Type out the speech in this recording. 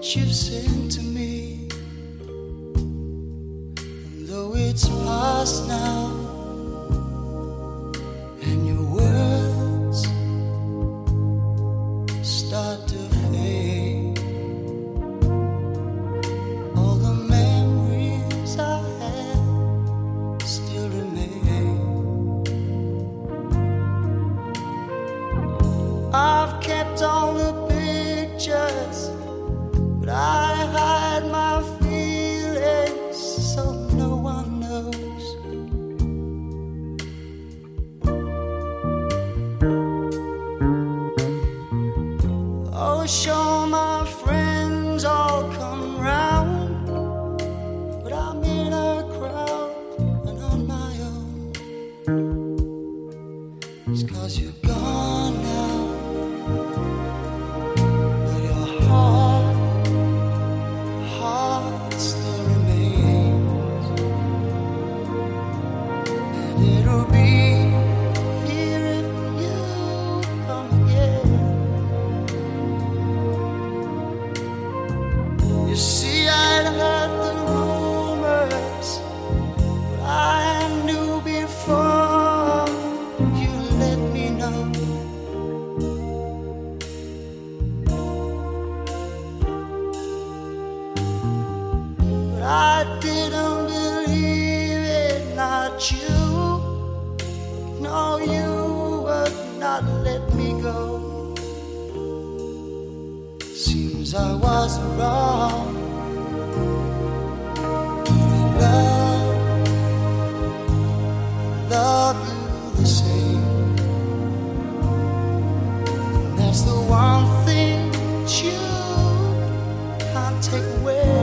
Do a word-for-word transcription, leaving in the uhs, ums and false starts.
you've sent to me. And though it's past now, and your words start to fade, all the memories I had still remain. I've kept all the pictures, but I hide my feelings so no one knows. Oh, sure, my friends all come round, but I'm in a crowd and on my own. It's 'cause you're gone now, but your heart, heart still remains, and it'll be here if you come again. You see, I'd heard the rumors, but I knew before you let me know. But I didn't believe it, not you. No, you would not let me go. Seems I was wrong. Love, love you the same. And that's the one thing that you can't take away.